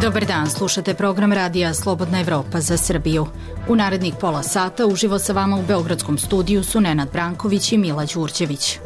Dobar dan, slušate program radija Slobodna Evropa za Srbiju. U narednih pola sata uživo sa vama u Beogradskom studiju su Nenad Branković i Mila Đurđević.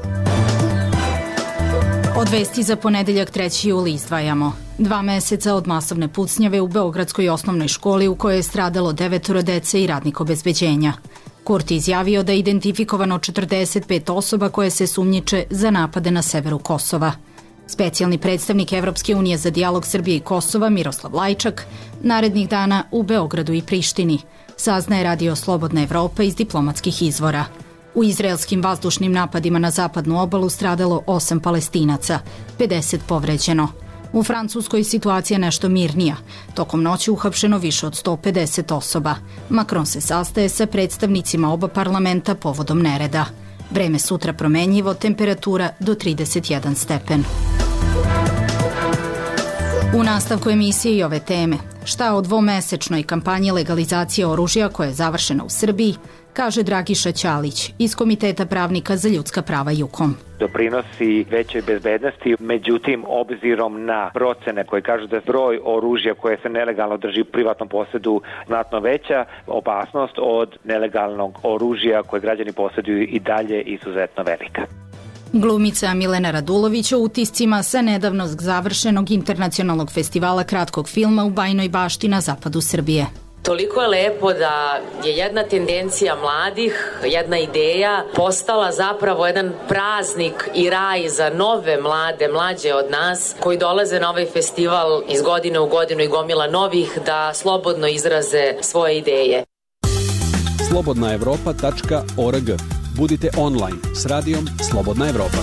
Od vesti za ponedeljak 3. juli izdvajamo 2 meseca od masovne pucnjave u Beogradskoj osnovnoj školi u kojoj je stradalo 9 dece i radnik obezbeđenja. Kurti izjavio da je identifikovano 45 osoba koje se sumnjiče za napade na severu Kosova. Specijalni predstavnik Evropske unije za dijalog Srbije i Kosova Miroslav Lajčak narednih dana u Beogradu i Prištini, saznaje radio Slobodna Evropa iz diplomatskih izvora. U izraelskim vazdušnim napadima na zapadnu obalu stradalo 8 Palestinaca, 50 povređeno. U Francuskoj situacija nešto mirnija. Tokom noći uhapšeno više od 150 osoba. Macron se sastaje sa predstavnicima oba parlamenta povodom nereda. Vreme sutra promenjivo, temperatura do 31 stepen. U nastavku emisije i ove teme. Šta o dvomesečnoj kampanji legalizacije oružja koja je završena u Srbiji, kaže Dragiša Ćalić iz Komiteta pravnika za ljudska prava JUKOM. Doprinosi većoj bezbednosti, međutim, obzirom na procene koje kažu da je broj oružja koje se nelegalno drži u privatnom posedu znatno veća, opasnost od nelegalnog oružja koje građani poseduju i dalje izuzetno velika. Glumica Milena Radulović o utiscima sa nedavno završenog internacionalnog festivala kratkog filma u Bajinoj Bašti na zapadu Srbije. Toliko je lepo da je jedna tendencija mladih, jedna ideja postala zapravo jedan praznik i raj za nove mlađe od nas koji dolaze na ovaj festival iz godine u godinu i gomila novih da slobodno izraze svoje ideje. slobodnaevropa.org. Budite online s radijom Slobodna Evropa.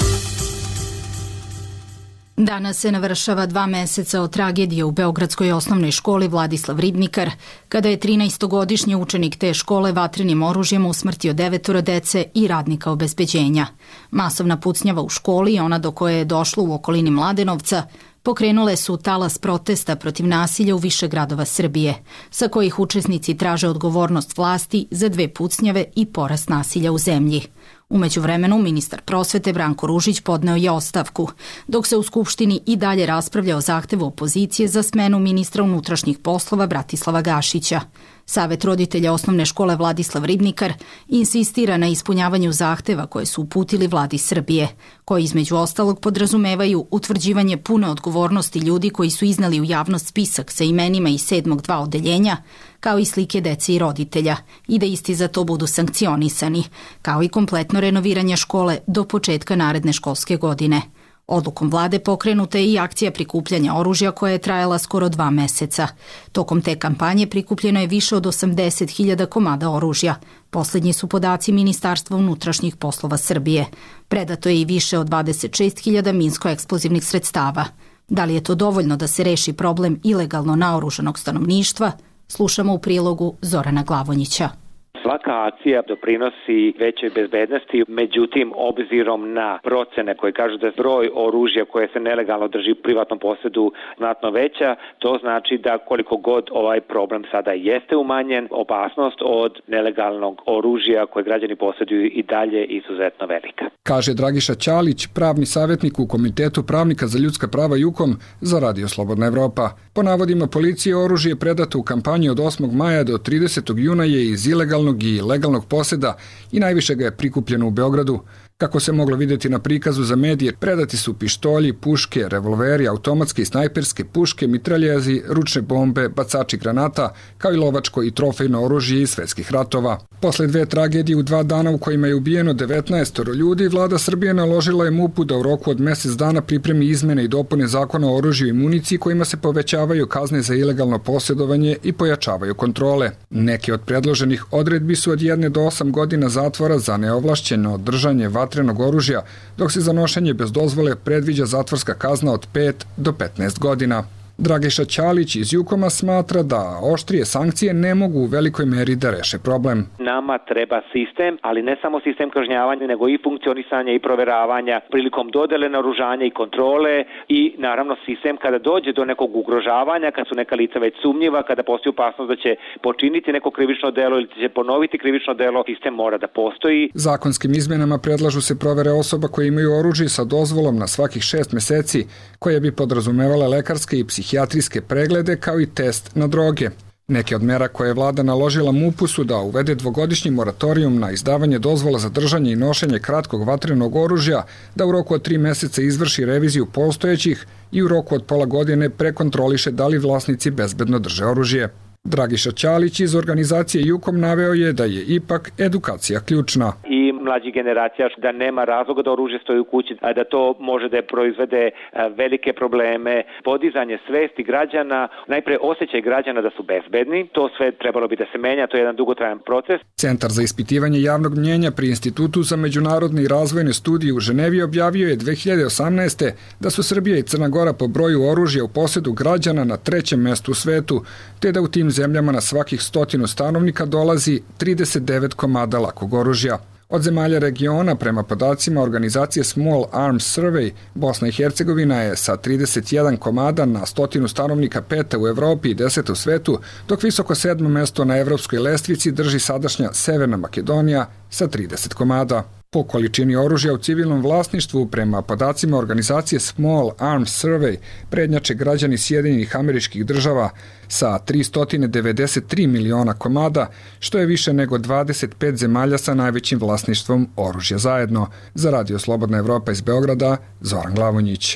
Danas se navršava 2 meseca od tragedije u Beogradskoj osnovnoj školi Vladislav Ribnikar, kada je 13-godišnji učenik te škole vatrenim oružjem usmrtio 9 dece i radnika obezbeđenja. Masovna pucnjava u školi i ona do koje je došlo u okolini Mladenovca pokrenule su talas protesta protiv nasilja u više gradova Srbije, sa kojih učesnici traže odgovornost vlasti za 2 pucnjave i porast nasilja u zemlji. U međuvremenu, ministar prosvete Branko Ružić podneo je ostavku, dok se u Skupštini i dalje raspravlja o zahtevu opozicije za smenu ministra unutrašnjih poslova Bratislava Gašića. Savet roditelja osnovne škole Vladislav Ribnikar insistira na ispunjavanju zahteva koje su uputili vladi Srbije, koji između ostalog podrazumevaju utvrđivanje pune odgovornosti ljudi koji su iznali u javnost spisak sa imenima iz 7.2 odeljenja, kao i slike dece i roditelja, i da isti za to budu sankcionisani, kao i kompletno renoviranje škole do početka naredne školske godine. Odlukom vlade pokrenuta je i akcija prikupljanja oružja koja je trajala skoro 2 meseca. Tokom te kampanje prikupljeno je više od 80.000 komada oružja. Poslednji su podaci Ministarstva unutrašnjih poslova Srbije. Predato je i više od 26.000 minsko-eksplozivnih sredstava. Da li je to dovoljno da se reši problem ilegalno naoružanog stanovništva? Slušamo u prilogu Zorana Glavonjića. Svaka akcija doprinosi većoj bezbednosti, međutim, obzirom na procene koje kažu da je broj oružja koje se nelegalno drži u privatnom posedu znatno veća, to znači da koliko god ovaj problem sada jeste umanjen, opasnost od nelegalnog oružja koje građani poseduju i dalje izuzetno velika. Kaže Dragiša Ćalić, pravni savjetnik u Komitetu pravnika za ljudska prava JUKOM za radio Slobodna Evropa. Po navodima policije, oružje predato u kampanji od 8. maja do 30. juna je iz ilegalnog i legalnog poseda i najviše ga je prikupljeno u Beogradu. Kako se moglo vidjeti na prikazu za medije, predati su pištolji, puške, revolveri, automatske i snajperske puške, mitraljezi, ručne bombe, bacači granata, kao i lovačko i trofejno oružje iz svetskih ratova. Posle 2 tragedije u 2 dana u kojima je ubijeno 19 ljudi, vlada Srbije naložila je MUP-u da u roku od mesec dana pripremi izmene i dopune zakona o oružju i municiji kojima se povećavaju kazne za ilegalno posjedovanje i pojačavaju kontrole. Neke od predloženih odredbi su od 1 do 8 godina zatvora za neovlašćeno držanje vatrenog oružja, dok se za nošenje bez dozvole predviđa zatvorska kazna od 5 do 15 godina. Dragiša Ćalić iz JUKOM-a smatra da oštrije sankcije ne mogu u velikoj meri da reše problem. Nama treba sistem, ali ne samo sistem kažnjavanja, nego i funkcionisanja i proveravanja prilikom dodele naoružanja i kontrole i naravno sistem kada dođe do nekog ugrožavanja, kad su neka lica već sumnjiva, kada postoji opasnost da će počiniti neko krivično delo ili će ponoviti krivično delo, sistem mora da postoji. Zakonskim izmenama predlažu se provere osoba koje imaju oružje sa dozvolom na svakih 6 meseci, koje bi podrazumevala lekarske i psihijatrske psihijatrijske preglede kao i test na droge. Neke od mera koje je vlada naložila MUP-u su da uvede dvogodišnji moratorijum na izdavanje dozvola za držanje i nošenje kratkog vatrenog oružja, da u roku od 3 meseca izvrši reviziju postojećih i u roku od pola godine prekontroliše da li vlasnici bezbedno drže oružje. Dragiša Ćalić iz organizacije Jukom naveo je da je ipak edukacija ključna. I mlađi generacija da nema razloga da oružje stoji u kući, a da to može da proizvede velike probleme, podizanje svesti građana, najpre osjećaj građana da su bezbedni, to sve trebalo bi da se menja, to je jedan dugotrajan proces. Centar za ispitivanje javnog mnjenja pri Institutu za međunarodne i razvojne studije u Ženevi objavio je 2018. da su Srbija i Crna Gora po broju oružja u posedu građana na 3. mestu u svetu, te da u tim zemljama na svakih 100 stanovnika dolazi 39 komada lakog oružja. Od zemalja regiona, prema podacima organizacije Small Arms Survey, Bosna i Hercegovina je sa 31 komada na 100 stanovnika 5. u Evropi i 10. u svetu, dok visoko 7. mesto na evropskoj lestvici drži sadašnja Severna Makedonija sa 30 komada. Po količini oružja u civilnom vlasništvu, prema podacima organizacije Small Arms Survey, prednjače građani Sjedinjenih Američkih Država sa 393 miliona komada, što je više nego 25 zemalja sa najvećim vlasništvom oružja zajedno. Za Radio Slobodna Evropa iz Beograda, Zoran Glavonjić.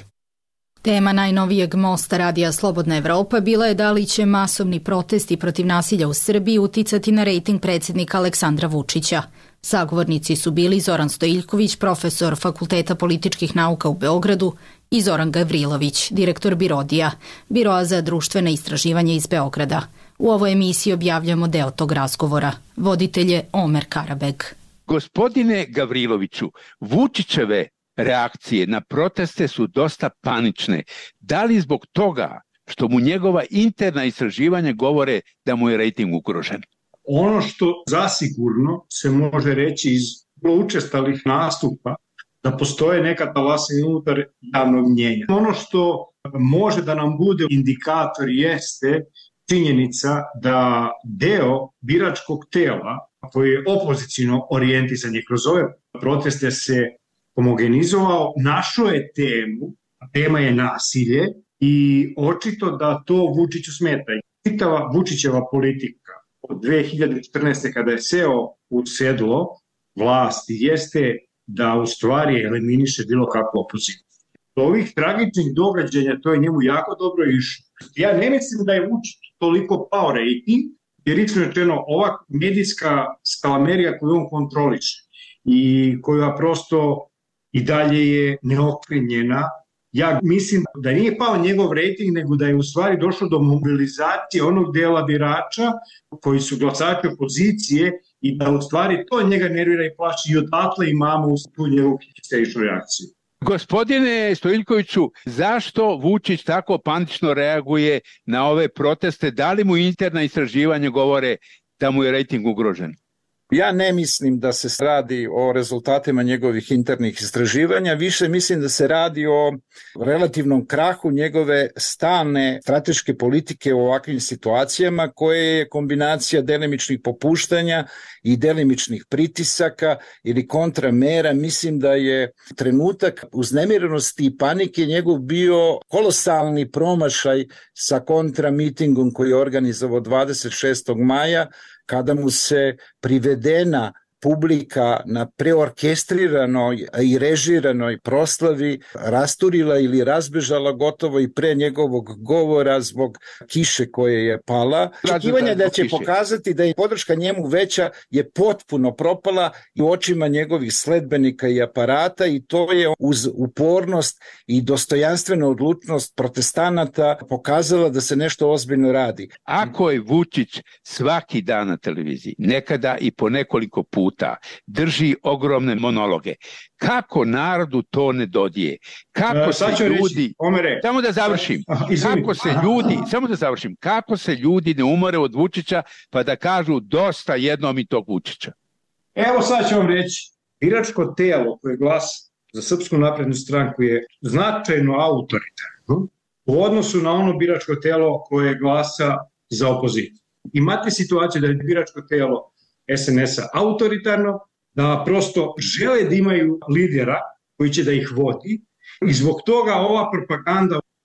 Tema najnovijeg mosta Radija Slobodna Evropa bila je da li će masovni protesti protiv nasilja u Srbiji uticati na rejting predsjednika Aleksandra Vučića. Sagovornici su bili Zoran Stojiljković, profesor Fakulteta političkih nauka u Beogradu, i Zoran Gavrilović, direktor BIRODija, Biroa za društvena istraživanja iz Beograda. U ovoj emisiji objavljamo deo tog razgovora. Voditelj je Omer Karabeg. Gospodine Gavriloviću, Vučićeve reakcije na proteste su dosta panične. Da li zbog toga što mu njegova interna istraživanja govore da mu je rejting ugrožen? Ono što zasigurno se može reći iz učestalih nastupa da postoje neka talasina unutar javnog mnjenja. Ono što može da nam bude indikator jeste činjenica da deo biračkog tela koji je opozicijno orijentisan je kroz ove proteste se homogenizovao, našao je temu, a tema je nasilje i očito da to Vučiću smeta. Čitava Vučićeva politika od 2014. kada je seo u sedlo vlasti jeste da u stvari eliminiše bilo kakvu opoziciju. Do ovih tragičnih događanja to je njemu jako dobro išlo. Ja ne mislim da je Vučić toliko pao rejting, jer iskreno rečeno ova medijska skalamerija koju on kontroliše i koja prosto i dalje je neokrenjena. Ja mislim da nije pao njegov rejting, nego da je u stvari došlo do mobilizacije onog dela birača koji su glasači opozicije i da u stvari to njega nervira i plaši i odatle imamo tu njegovu histeričnu reakciju. Gospodine Stojiljkoviću, zašto Vučić tako panično reaguje na ove proteste? Da li mu interna istraživanja govore da mu je rejting ugrožen? Ja ne mislim da se radi o rezultatima njegovih internih istraživanja, više mislim da se radi o relativnom krahu njegove stalne strateške politike u ovakvim situacijama koje je kombinacija delimičnih popuštanja i delimičnih pritisaka ili kontramera. Mislim da je trenutak uznemirenosti i panike njegov bio kolosalni promašaj sa kontramitingom koji je organizovao 26. maja, kada mu se privedena publika na preorkestriranoj i režiranoj proslavi rasturila ili razbežala gotovo i pre njegovog govora zbog kiše koje je pala. Očekivanje da će pokazati da je podrška njemu veća je potpuno propala i u očima njegovih sledbenika i aparata i to je uz upornost i dostojanstvenu odlučnost protestanata pokazala da se nešto ozbiljno radi. Ako je Vučić svaki dan na televiziji, nekada i po nekoliko puta, drži ogromne monologe. Kako narodu to ne dodije? Kako se ljudi... Samo da završim. Kako se ljudi ne umore od Vučića pa da kažu dosta jednom i tog Vučića? Evo sad ću vam reći. Biračko telo koje glasa za Srpsku naprednu stranku je značajno autoritarno u odnosu na ono biračko telo koje glasa za opoziciju. Imate situaciju da je biračko telo SNS-a autoritarno, da prosto žele da imaju lidera koji će da ih vodi i zbog toga ova propaganda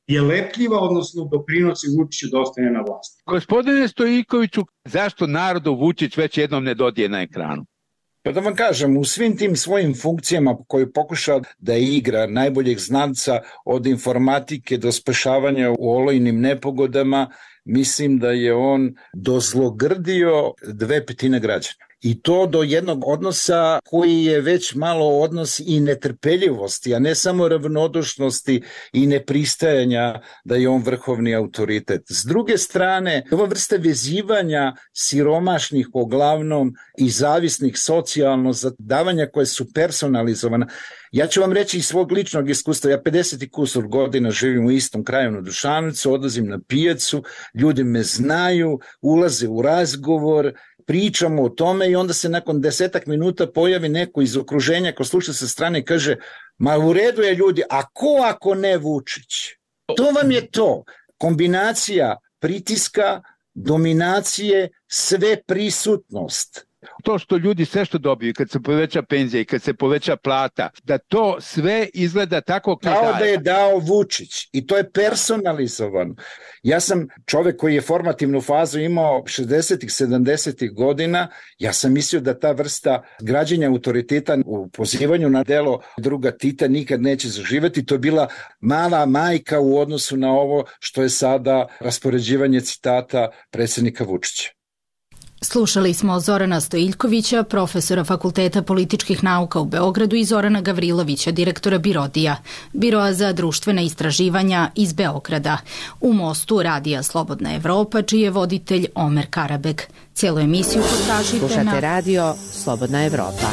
je lepljiva, odnosno doprinosi Vučiću da ostane na vlasti. Gospodine Stojikoviću, zašto narodu Vučić već jednom ne dodije na ekranu? Pa da vam kažem, u svim tim svojim funkcijama koje pokušao da igra najboljeg znanca od informatike do spašavanja u olojnim nepogodama, mislim da je on dozlogrdio 2/5 građana. I to do jednog odnosa koji je već malo odnos i netrpeljivosti, a ne samo ravnodušnosti i nepristajanja da je on vrhovni autoritet. S druge strane, ova vrsta vezivanja siromašnih uglavnom i zavisnih socijalno za davanja koje su personalizovana. Ja ću vam reći iz svog ličnog iskustva, ja 50 i kusur godina živim u istom kraju na Dušanovcu, odlazim na pijacu, ljudi me znaju, ulaze u razgovor, pričamo o tome i onda se nakon 10 minuta pojavi neko iz okruženja ko sluša sa strane i kaže, ma u redu je ljudi, a ko ako ne Vučić? To vam je to, kombinacija pritiska, dominacije, sve prisutnost. To što ljudi sve što dobiju, kad se poveća penzija i kad se poveća plata, da to sve izgleda tako kao da je dao Vučić i to je personalizovano. Ja sam čovek koji je formativnu fazu imao 60-ih, 70-ih godina, ja sam mislio da ta vrsta građenja autoriteta u pozivanju na delo druga Tita nikad neće zaživeti. To je bila mala majka u odnosu na ovo što je sada raspoređivanje citata predsjednika Vučića. Slušali smo Zorana Stojiljkovića, profesora Fakulteta političkih nauka u Beogradu i Zorana Gavrilovića, direktora BIRODija, Biroa za društvena istraživanja iz Beograda. U Mostu Radija Slobodna Evropa, čiji je voditelj Omer Karabek. Cijelu emisiju potražite na... Slušate Radio Slobodna Evropa.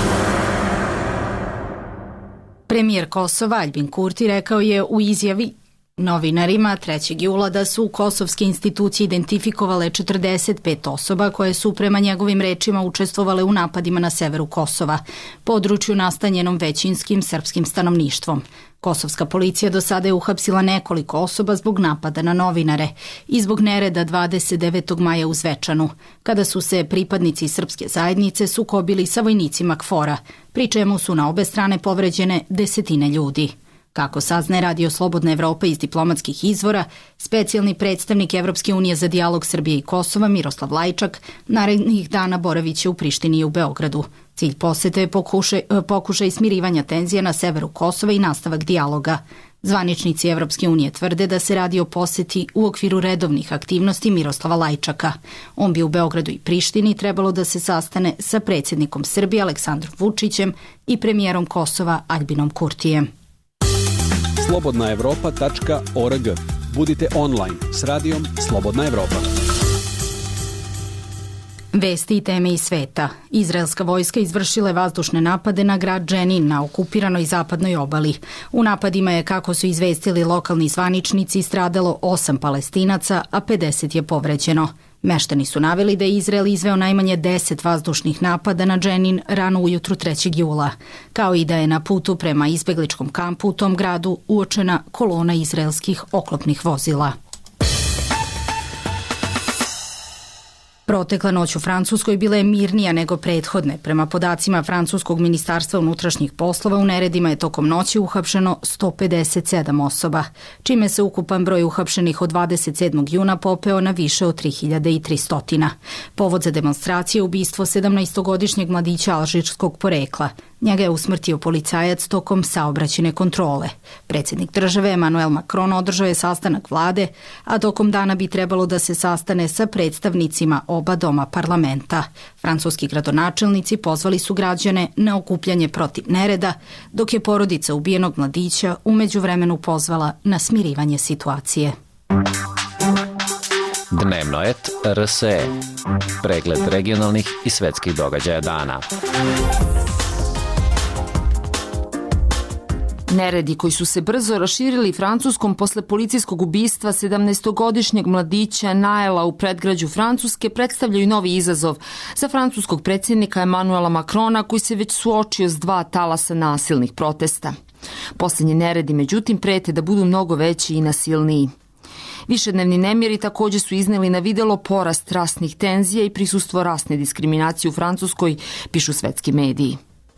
Premijer Kosova Aljbin Kurti rekao je u izjavi novinarima 3. jula da su kosovske institucije identifikovale 45 osoba koje su prema njegovim rečima učestvovale u napadima na severu Kosova, području nastanjenom većinskim srpskim stanovništvom. Kosovska policija do sada je uhapsila nekoliko osoba zbog napada na novinare i zbog nereda 29. maja u Zvečanu, kada su se pripadnici srpske zajednice sukobili sa vojnicima KFOR-a, pri čemu su na obe strane povređene desetine ljudi. Kako saznaje Radio Slobodna Evropa iz diplomatskih izvora, specijalni predstavnik Evropske unije za dijalog Srbije i Kosova Miroslav Lajčak narednih dana boraviće u Prištini i u Beogradu. Cilj posete je pokušaj smirivanja tenzija na severu Kosova i nastavak dijaloga. Zvaničnici Evropske unije tvrde da se radi o poseti u okviru redovnih aktivnosti Miroslava Lajčaka. On bi u Beogradu i Prištini trebalo da se sastane sa predsjednikom Srbije Aleksandrom Vučićem i premijerom Kosova Aljbinom Kurtijem. slobodnaevropa.org. Budite online s radijom Slobodna Evropa. Vesti i teme iz sveta. Izraelska vojska izvršila je vazdušne napade na grad Dženin na okupiranoj zapadnoj obali. U napadima je, kako su izvestili lokalni zvaničnici, stradalo 8 Palestinaca, a 50 je povređeno. Meštani su naveli da je Izrael izveo najmanje 10 vazdušnih napada na Dženin rano ujutru 3. jula, kao i da je na putu prema izbegličkom kampu u tom gradu uočena kolona izraelskih oklopnih vozila. Protekla noć u Francuskoj bila je mirnija nego prethodne. Prema podacima Francuskog ministarstva unutrašnjih poslova, u neredima je tokom noći uhapšeno 157 osoba, čime se ukupan broj uhapšenih od 27. juna popeo na više od 3300. Povod za demonstracije je ubistvo 17-godišnjeg mladića alžirskog porekla. Njega je usmrtio policajac tokom saobraćajne kontrole. Predsjednik države Emmanuel Macron održao je sastanak vlade, a tokom dana bi trebalo da se sastane sa predstavnicima oba doma parlamenta. Francuski gradonačelnici pozvali su građane na okupljanje protiv nereda, dok je porodica ubijenog mladića u međuvremenu pozvala na smirivanje situacije. Dnevnoet RSE. Pregled regionalnih i svetskih događaja dana. Neredi koji su se brzo raširili Francuskom posle policijskog ubistva 17-godišnjeg mladića Naela u predgrađu Francuske predstavljaju novi izazov za francuskog predsjednika Emmanuela Macrona, koji se već suočio s 2 talasa nasilnih protesta. Posljednji neredi, međutim, prete da budu mnogo veći i nasilniji. Višednevni nemiri također su izneli na videlo porast rasnih tenzija i prisustvo rasne diskriminacije u Francuskoj, pišu svetski mediji.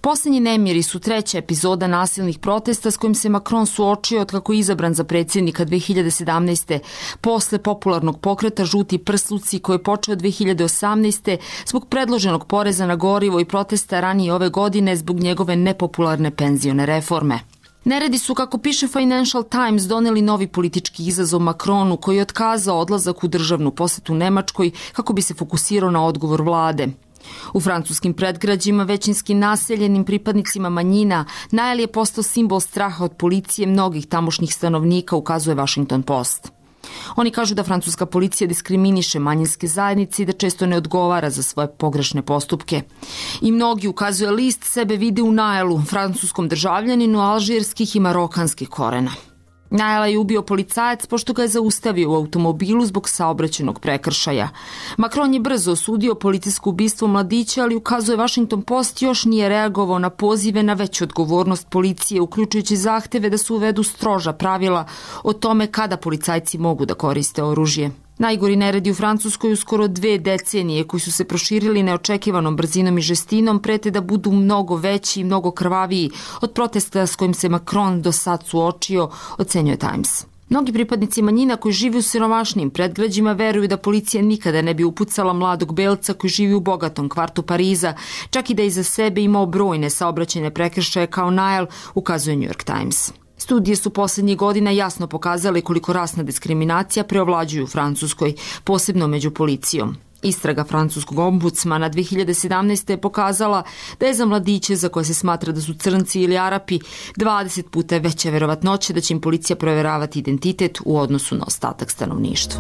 Posljednji nemiri su treća epizoda nasilnih protesta s kojim se Macron suočio od kako je izabran za predsjednika 2017. Posle popularnog pokreta Žuti prsluci koji je počeo 2018. zbog predloženog poreza na gorivo i protesta ranije ove godine zbog njegove nepopularne penzione reforme. Neredi su, kako piše Financial Times, doneli novi politički izazov Macronu koji je otkazao odlazak u državnu posetu Nemačkoj kako bi se fokusirao na odgovor vlade. U francuskim predgrađima, većinski naseljenim pripadnicima manjina, Nael je postao simbol straha od policije mnogih tamošnjih stanovnika, ukazuje Washington Post. Oni kažu da francuska policija diskriminiše manjinske zajednice i da često ne odgovara za svoje pogrešne postupke. I mnogi, ukazuje list, sebe vide u Naelu, francuskom državljaninu alžirskih i marokanskih korena. Naela je ubio policajac pošto ga je zaustavio u automobilu zbog saobraćajnog prekršaja. Macron je brzo osudio policijsko ubistvo mladića, ali, ukazuje Washington Post, još nije reagovao na pozive na veću odgovornost policije, uključujući zahteve da se uvedu stroža pravila o tome kada policajci mogu da koriste oružje. Najgori neredi u Francuskoj u skoro 2 decenije, koji su se proširili neočekivanom brzinom i žestinom, prete da budu mnogo veći i mnogo krvaviji od protesta s kojim se Macron do sad suočio, ocenjuje Times. Mnogi pripadnici manjina koji žive u siromašnim predgrađima veruju da policija nikada ne bi upucala mladog belca koji živi u bogatom kvartu Pariza, čak i da iza sebe imao brojne saobraćajne prekršaje kao Nael, ukazuje New York Times. Studije su posljednjih godina jasno pokazale koliko rasna diskriminacija preovlađuju u Francuskoj, posebno među policijom. Istraga francuskog ombudsmana 2017. je pokazala da je za mladiće za koje se smatra da su crnci ili Arapi 20 puta veća verovatnoća da će im policija provjeravati identitet u odnosu na ostatak stanovništva.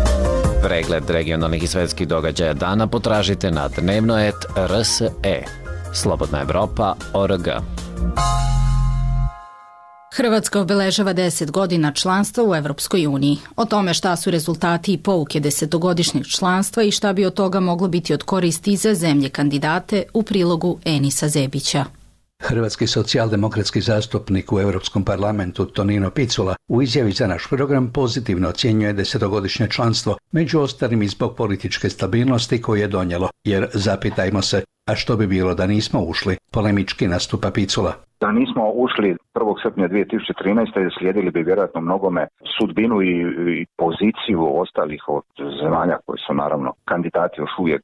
Pregled regionalnih i svetskih događaja dana potražite na dnevnoet.rse. Slobodna Evropa.org. Hrvatska obeležava 10 godina članstva u Evropskoj uniji. O tome šta su rezultati i pouke 10-godišnjeg članstva i šta bi od toga moglo biti od koristi za zemlje kandidate u prilogu Enisa Zebića. Hrvatski socijaldemokratski zastupnik u Europskom parlamentu Tonino Picula u izjavi za naš program pozitivno ocjenjuje 10-godišnje članstvo, među ostalim i zbog političke stabilnosti koju je donijelo, jer zapitajmo se, a što bi bilo da nismo ušli, polemički nastupa Picula. Da nismo ušli 1. srpnja 2013. slijedili bi vjerojatno mnogome sudbinu i poziciju ostalih od zemalja koji su naravno kandidati još uvijek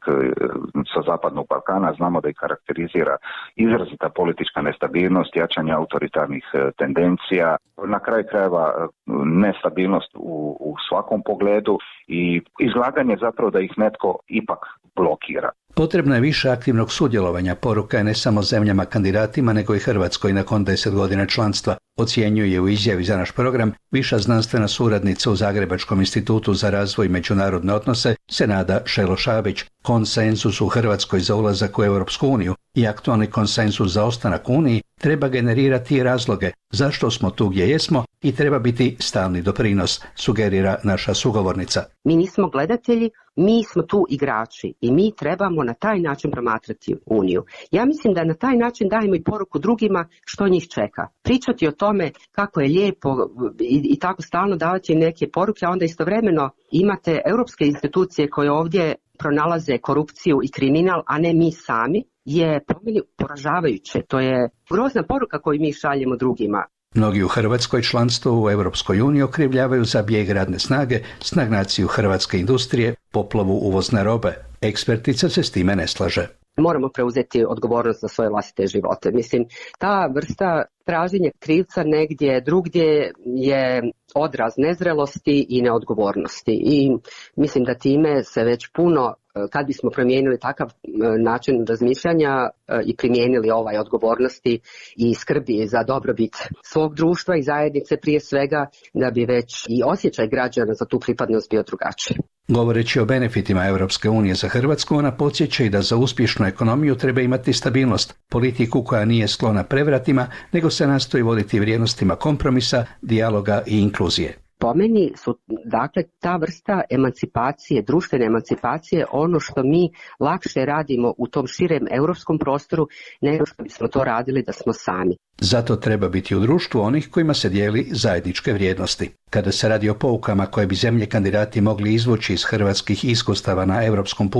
sa zapadnog Balkana. Znamo da ih karakterizira izrazita politička nestabilnost, jačanje autoritarnih tendencija, na kraju krajeva nestabilnost u svakom pogledu i izlaganje zapravo da ih netko ipak blokira. Potrebno je više aktivnog sudjelovanja, poruka je ne samo zemljama kandidatima, nego i Hrvatskoj nakon 10 godina članstva, ocjenjuje u izjavi za naš program viša znanstvena suradnica u Zagrebačkom institutu za razvoj i međunarodne odnose Senada Šelo-Šabić. Konsenzus u Hrvatskoj za ulazak u Europsku uniju i aktualni konsenzus za ostanak u Uniji treba generirati razloge zašto smo tu gdje jesmo i treba biti stalni doprinos, sugerira naša sugovornica. Mi nismo gledatelji, mi smo tu igrači i mi trebamo na taj način promatrati Uniju. Ja mislim da na taj način dajemo i poruku drugima što njih čeka. Pričati o tome kako je lijepo i tako stalno davati neke poruke, a onda istovremeno imate europske institucije koje ovdje pronalaze korupciju i kriminal, a ne mi sami, je po meni poražavajuće. To je grozna poruka koju mi šaljemo drugima. Mnogi u Hrvatskoj članstvo u Europskoj uniji okrivljavaju za bijeg radne snage, stagnaciju hrvatske industrije, poplavu uvozne robe. Ekspertica se s time ne slaže. Moramo preuzeti odgovornost za svoje vlastite živote. Mislim, ta vrsta traženja krivca negdje drugdje je odraz nezrelosti i neodgovornosti. I mislim da time se već puno, kad bismo promijenili takav način razmišljanja i primijenili ovaj odgovornosti i skrbi za dobrobit svog društva i zajednice prije svega, da bi već i osjećaj građana za tu pripadnost bio drugačiji. Govoreći o benefitima Europske unije za Hrvatsku, ona podsjeća i da za uspješnu ekonomiju treba imati stabilnost, politiku koja nije sklona prevratima, nego se nastoji voditi vrijednostima kompromisa, dijaloga i inkluzije. Po meni su, dakle, ta vrsta emancipacije, društvene emancipacije, ono što mi lakše radimo u tom širem europskom prostoru nego što bismo to radili da smo sami. Zato treba biti u društvu onih kojima se dijeli zajedničke vrijednosti. Kada se radi o poukama koje bi zemlje kandidati mogli izvući iz hrvatskih iskustava na europskom putu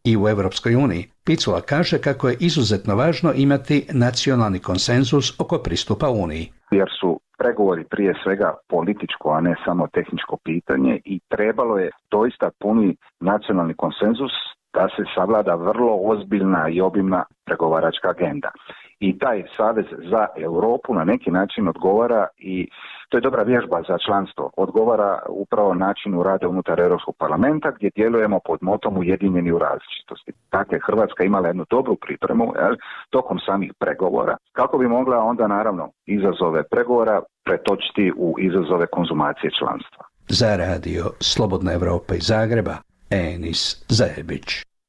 i u Europskoj uniji. Picula kaže kako je izuzetno važno imati nacionalni konsenzus oko pristupa Uniji. Jer su pregovori prije svega političko, a ne samo tehničko pitanje i trebalo je doista puni nacionalni konsenzus da se savlada vrlo ozbiljna i obimna pregovaračka agenda. I taj Savez za Europu na neki način odgovara, i to je dobra vježba za članstvo, odgovara upravo načinu rada unutar Europskog parlamenta gdje djelujemo pod motom ujedinjeni u različitosti. Dakle, Hrvatska imala jednu dobru pripremu tokom samih pregovora, kako bi mogla onda naravno izazove pregovora pretočiti u izazove konzumacije članstva. Za radio Slobodna Evropa iz Zagreba, Enis Zajebić.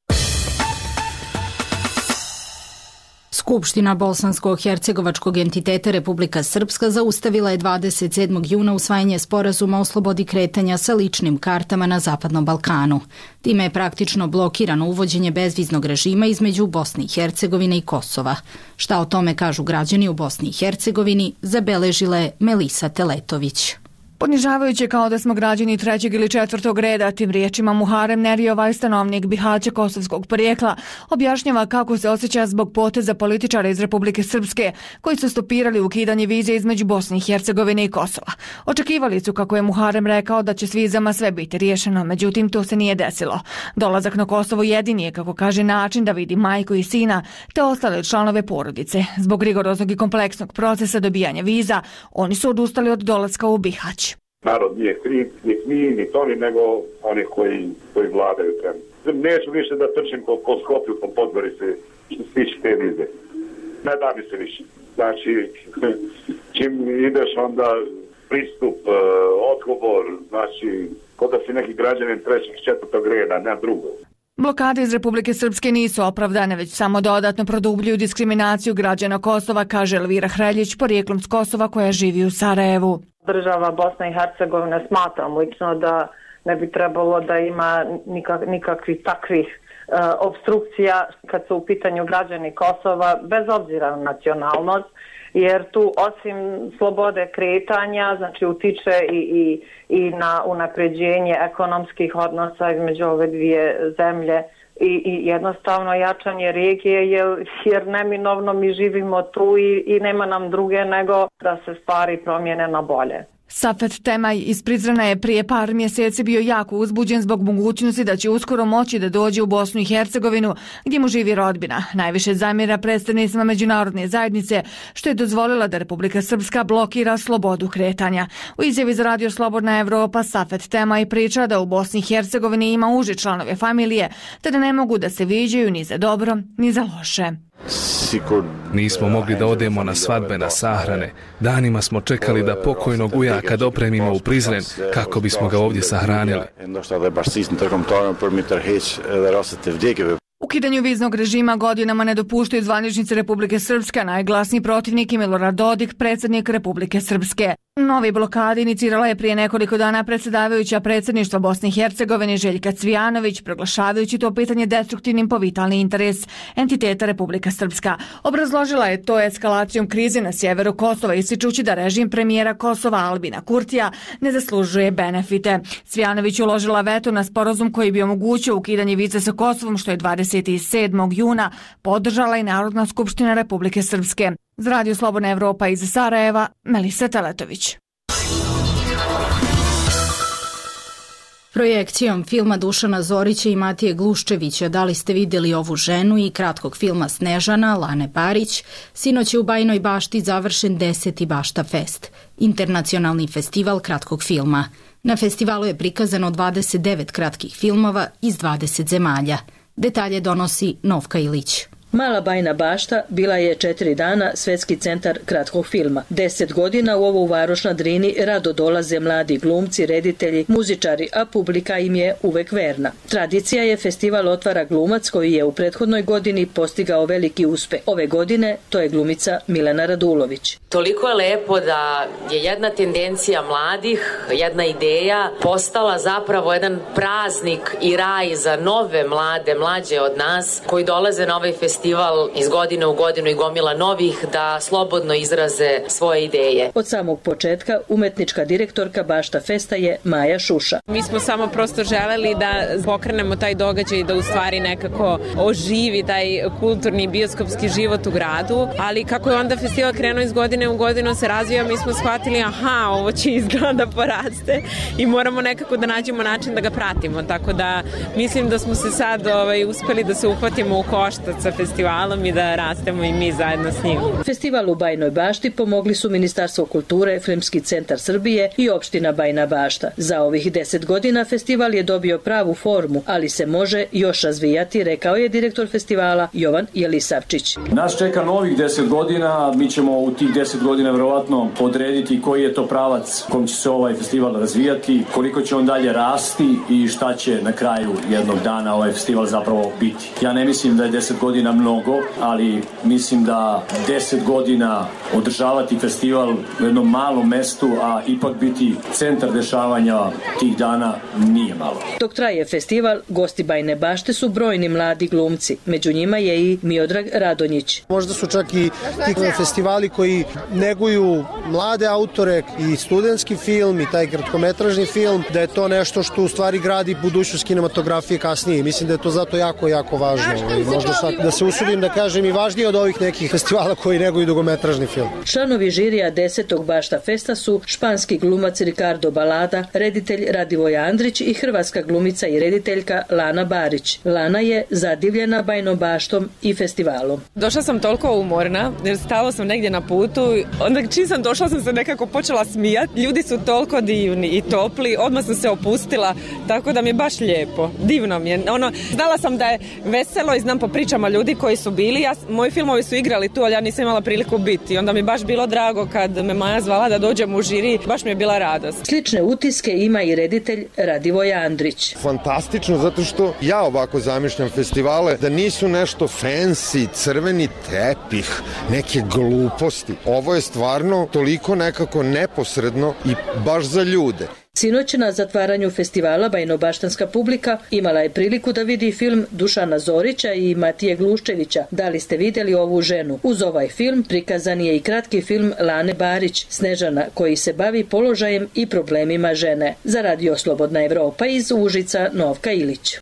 Skupština Bosansko-hercegovačkog entiteta Republika Srpska zaustavila je 27. juna usvajanje sporazuma o slobodi kretanja sa ličnim kartama na Zapadnom Balkanu. Time je praktično blokirano uvođenje bezviznog režima između Bosne i Hercegovine i Kosova. Šta o tome kažu građani u Bosni i Hercegovini, zabeležila je Melisa Teletović. Ponižavajuće kao da smo građani 3. ili 4. reda, tim riječima Muharem Nerjova, stanovnik Bihaća kosovskog porijekla, objašnjava kako se osjeća zbog poteza političara iz Republike Srpske koji su stopirali ukidanje vize između Bosne i Hercegovine i Kosova. Očekivali su, kako je Muharem rekao, da će s vizama sve biti riješeno, međutim to se nije desilo. Dolazak na Kosovo jedini je, kako kaže, način da vidi majku i sina te ostale članove porodice. Zbog rigoroznog i kompleksnog procesa dobijanja viza, oni su odustali od dolaska u Bihać. Narod nije kriv, ni mi, ni oni, nego oni koji vladaju trenutno. Neću više da trčim po Skopju, po Podgorici, stići te vize. Ne da mi se više. Znači, čim ideš onda pristup, odgovor, znači, kod da si neki građanin 3. 4. reda, ne drugo. Blokade iz Republike Srpske nisu opravdane, već samo dodatno produbljuju diskriminaciju građana Kosova, kaže Elvira Hreljić, porijeklom s Kosova koja živi u Sarajevu. Država Bosna i Hercegovina, smatram lično da ne bi trebalo da ima nikakvih takvih obstrukcija kad su u pitanju građani Kosova, bez obzira na nacionalnost, jer tu osim slobode kretanja, znači utiče i na unapređenje ekonomskih odnosa između ove dvije zemlje i jednostavno jačanje regije, jer neminovno mi živimo tu i nema nam druge nego da se stvari promijene na bolje. Safet Temaj iz Prizrena je prije par mjeseci bio jako uzbuđen zbog mogućnosti da će uskoro moći da dođe u Bosnu i Hercegovinu, gdje mu živi rodbina. Najviše zamjera predstavnicima međunarodne zajednice, što je dozvolila da Republika Srpska blokira slobodu kretanja. U izjavi za radio Slobodna Evropa Safet Temaj priča da u Bosni i Hercegovini ima uže članove familije, te da ne mogu da se viđaju ni za dobro, ni za loše. Nismo mogli da odemo na svadbe, na sahrane. Danima smo čekali da pokojnog ujaka dopremimo u Prizren kako bismo ga ovdje sahranili. Ukidanju viznog režima godinama ne dopuštaju zvaničnici Republike Srpske, najglasniji protivnik je Milorad Dodik, predsjednik Republike Srpske. Novi blokadi inicirala je prije nekoliko dana predsjedavajuća predsjedništva Bosne i Hercegovine Željka Cvijanović, proglašavajući to pitanje destruktivnim po vitalni interes entiteta Republika Srpska. Obrazložila je to eskalacijom krize na sjeveru Kosova, ističući da režim premijera Kosova Albina Kurtija ne zaslužuje benefite. Cvijanović uložila veto na sporazum koji bi omogućio ukidanje vize sa Kosovom, što je 27. juna podržala i Narodna skupština Republike Srpske. Za radio Slobodna Evropa iz Sarajeva, Melisa Teletović. Projekcijom filma Dušana Zorića i Matije Gluščevića Da li ste vidjeli ovu ženu i kratkog filma Snežana Lane Barić, sinoć je u Bajinoj Bašti završen 10. Bašta Fest, internacionalni festival kratkog filma. Na festivalu je prikazano 29 kratkih filmova iz 20 zemalja. Detalje donosi Novka Ilić. Mala Bajina Bašta bila je 4 dana svetski centar kratkog filma. 10 godina u ovu varoš na Drini rado dolaze mladi glumci, reditelji, muzičari, a publika im je uvek verna. Tradicija je festival otvara glumac koji je u prethodnoj godini postigao veliki uspeh. Ove godine to je glumica Milena Radulović. Toliko je lepo da je jedna tendencija mladih, jedna ideja postala zapravo jedan praznik i raj za nove mlađe od nas koji dolaze na ovaj festival festival iz godine u godinu i gomila novih da slobodno izraze svoje ideje. Od samog početka umetnička direktorka Bašta Festa je Maja Šuša. Mi smo samo prosto želeli da pokrenemo taj događaj i da u stvari nekako oživi taj kulturni bioskopski život u gradu, ali kako je onda festival krenuo iz godine u godinu se razvija, mi smo shvatili ovo će izgleda da poraste i moramo nekako da nađemo način da ga pratimo, tako da mislim da smo se sad uspeli da se uhvatimo u koštac sa festivalom i da rastemo i mi zajedno s njim. Festival u Bajnoj Bašti pomogli su Ministarstvo kulture, Filmski centar Srbije i opština Bajna Bašta. Za ovih 10 godina festival je dobio pravu formu, ali se može još razvijati, rekao je direktor festivala Jovan Jelisavčić. Nas čeka novih 10 godina, mi ćemo u tih 10 godina verovatno odrediti koji je to pravac kojim će se ovaj festival razvijati, koliko će on dalje rasti i šta će na kraju jednog dana ovaj festival zapravo biti. Ja ne mislim da je 10 godina mnogo, ali mislim da 10 godina održavati festival u jednom malom mestu, a ipak biti centar dešavanja tih dana nije malo. Dok traje festival, gosti Bajne Bašte su brojni mladi glumci. Među njima je i Miodrag Radonjić. Možda su čak i ti festivali koji neguju mlade autore i studentski film i taj kratkometražni film, da je to nešto što u stvari gradi budućnost kinematografije kasnije. Mislim da je to zato jako, jako važno. Možda sad da se usudim da kažem i važnije od ovih nekih festivala koji neguju dugometražni film. Članovi žirija 10. Bašta Festa su španski glumac Ricardo Balada, reditelj Radivoj Andrić i hrvatska glumica i rediteljka Lana Barić. Lana je zadivljena Bajnom Baštom i festivalom. Došla sam toliko umorna, jer stala sam negdje na putu, onda čim sam došla sam se nekako počela smijati. Ljudi su toliko divni i topli, odmah sam se opustila, tako da mi je baš lijepo. Divno mi je. Znala sam da je veselo i znam po pričama ljudi koji su bili. Moji filmovi su igrali tu, ali ja nisam imala priliku biti. Onda mi baš bilo drago kad me Maja zvala da dođem u žiri, baš mi je bila radost. Slične utiske ima i reditelj Radivoj Andrić. Fantastično, zato što ja ovako zamišljam festivale da nisu nešto fancy, crveni tepih, neke gluposti. Ovo je stvarno toliko nekako neposredno i baš za ljude. Sinoć na zatvaranju festivala bajnobaštanska publika imala je priliku da vidi film Dušana Zorića i Matije Gluščevića. Da li ste vidjeli ovu ženu? Uz ovaj film prikazan je i kratki film Lane Barić, Snežana, koji se bavi položajem i problemima žene. Za Radio Slobodna Evropa iz Užica, Novka Ilić.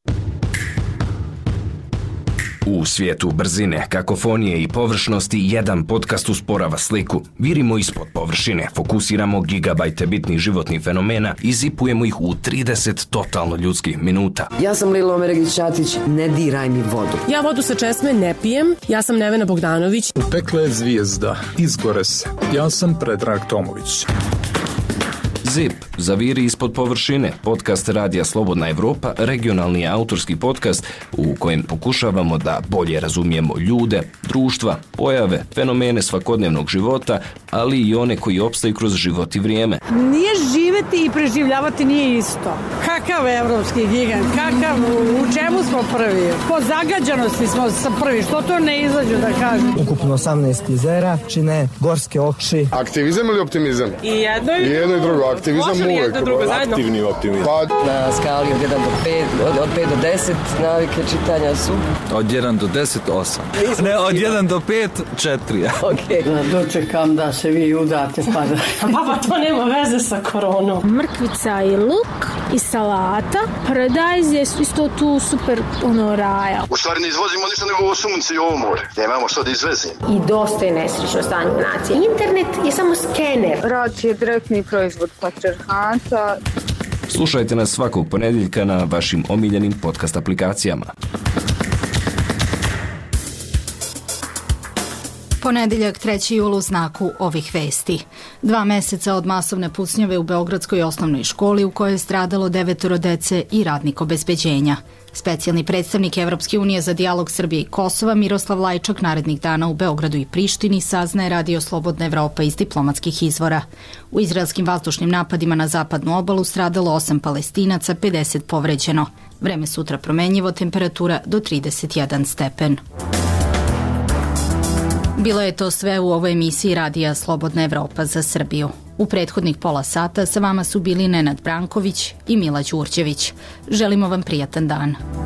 U svijetu brzine, kakofonije i površnosti jedan podcast usporava sliku. Virimo ispod površine, fokusiramo gigabajte bitnih životnih fenomena i zipujemo ih u 30 totalno ljudskih minuta. Ja sam Lila Omeregić-Ćatić, ne diraj mi vodu. Ja vodu sa česme ne pijem, ja sam Nevena Bogdanović. U pekle je zvijezda, izgore se. Ja sam Predrag Tomović. ZIP, zaviri ispod površine, podcast Radija Slobodna Evropa, regionalni autorski podcast u kojem pokušavamo da bolje razumijemo ljude, društva, pojave, fenomene svakodnevnog života, ali i one koji opstaju kroz život i vrijeme. Nije živeti i preživljavati nije isto. Kakav evropski gigant, u čemu smo prvi? Po zagađanosti smo prvi, što to ne izađu da kažem? Ukupno 18 jezera, čine gorske oči. Aktivizam ili optimizam? I jedno i drugo. Aktivizam uvek. Aktivni optimizam. Na skali od 1 do 5, od 5 do 10 navike čitanja su? Od 1 do 10, 8. Ne, od 1 do 5, 4. Okay. Dočekam da se vi udate pa da... Pa to nema veze sa koronom. Mrkvica i luk i salata. Paradajz je isto tu super raja. U stvari ne izvozimo ništa nego ovo sunce i ovo more. Nemamo što da izvezimo. I dosta je nesrećno stanje nacije. Internet je samo skener. Rad je direktni proizvod patrijarhata. Slušajte nas svakog ponedjeljka na vašim omiljenim podcast aplikacijama. Ponedeljak 3. jul u znaku ovih vesti. 2 meseca od masovne pucnjave u Beogradskoj osnovnoj školi u kojoj je stradalo 9 dece i radnik obezbeđenja. Specijalni predstavnik Evropske unije za dijalog Srbije i Kosova Miroslav Lajčak narednih dana u Beogradu i Prištini saznaje Radio Slobodna Evropa iz diplomatskih izvora. U izraelskim vazdušnim napadima na zapadnu obalu stradalo 8 Palestinaca, 50 povređeno. Vreme sutra promenjivo, temperatura do 31 stepen. Bilo je to sve u ovoj emisiji Radija Slobodna Evropa za Srbiju. U prethodnih pola sata sa vama su bili Nenad Branković i Mila Đurđević. Želimo vam prijatan dan.